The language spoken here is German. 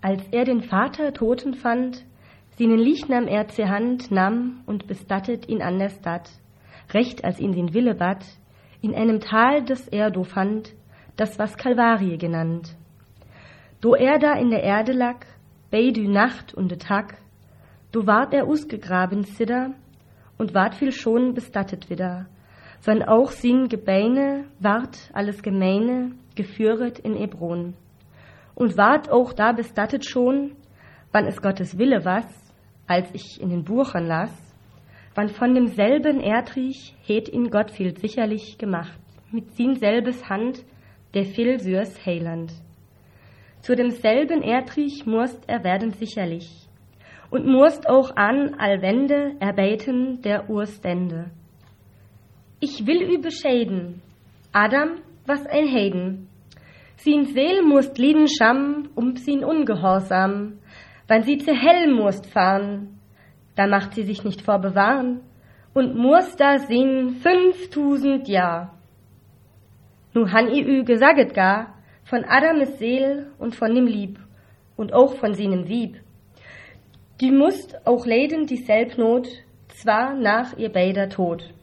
Als er den Vater toten fand, seinen Liechnam er zur Hand nahm und bestattet ihn an der Stadt, recht als ihn den Wille bat, in einem Tal, das er do fand, das was Kalvarie genannt. Do er da in der Erde lag, bei die Nacht und de Tag, do ward er ausgegraben zidder und ward viel schon bestattet wieder, wann auch sin Gebeine ward alles Gemeine geführet in Ebron. Und ward auch da bestattet schon, wann es Gottes Wille was, als ich in den Buchern las, wann von demselben Erdreich het ihn Gott viel sicherlich gemacht, mit sin selbes Hand, der viel sürs Heiland. Zu demselben Erdreich musst er werden sicherlich, und musst auch an allwende erbeten der Urstände. Ich will ü bescheiden, Adam, was ein Heiden, sin Seel musst lieden scham, sin Ungehorsam, wann sie zu hell musst fahren, da macht sie sich nicht vor bewahren, und musst da sin 5000 Jahr. Nu han i ü gesaget gar, von Adames Seel und von dem Lieb, und auch von seinem Wieb. Die musst auch leiden dieselb Not, zwar nach ihr beider Tod.